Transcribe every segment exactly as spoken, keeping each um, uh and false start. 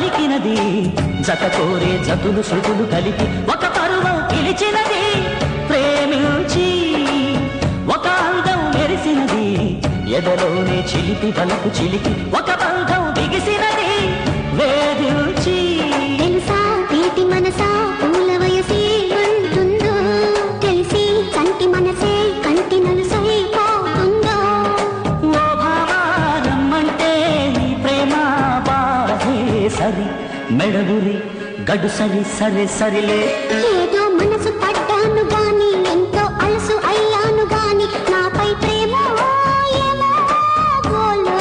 పలికినది జత కోరే జతులు శృతులు కలిపి ఒక పరువం పిలిచినది ప్రేమించి ఒక అందం మెరిసినది ఎదలోనే చిలిపి వలకు చిలికి ఒక బంధం బిగిసినది వేధించి తెలుసా వీటి మనసా పూల వయసే అంటుందో తెలిసి కంటి మనసే కంటి నలుసై పోతుందో ఓ భావా రమ్మంటే నీ ప్రేమ బాధే సరి మెడగురి గడు సరి సరే సరిలే ఏదో మనసు పడ్డాను గాని ఎంతో అలసు అయ్యాను గాని నాపై ప్రేమ ఏమో గోలో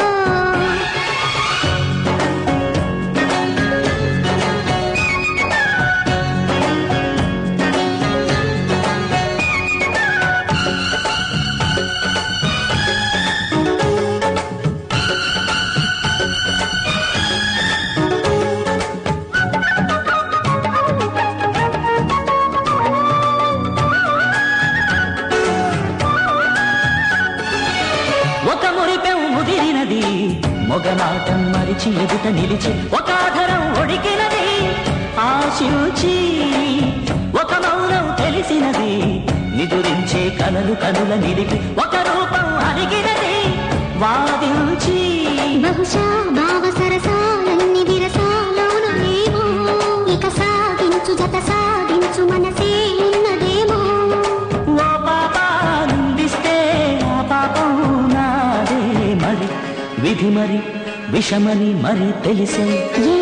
ఒక మురిపెం ముదిరినది మొగనాటం మరిచి ఎదుట నిలిచి ఒక ఆధరం ఒడికినది ఆశించి ఒక మౌనం తెలిసినది నిదురించే కలలు కనుల నిలిపి ఒక రూపం అడిగినది వాదించి బహుశా భావ సరసాలన్ని విరసాలోన ఏమో ఇక సాగించు జత సాగించు మనసే ఉన్నదేమో ఓ పాపా నిందిస్తే ఆ పాపం నాదే మరి విధి మరి విషమని మరి తెలిసే ఏ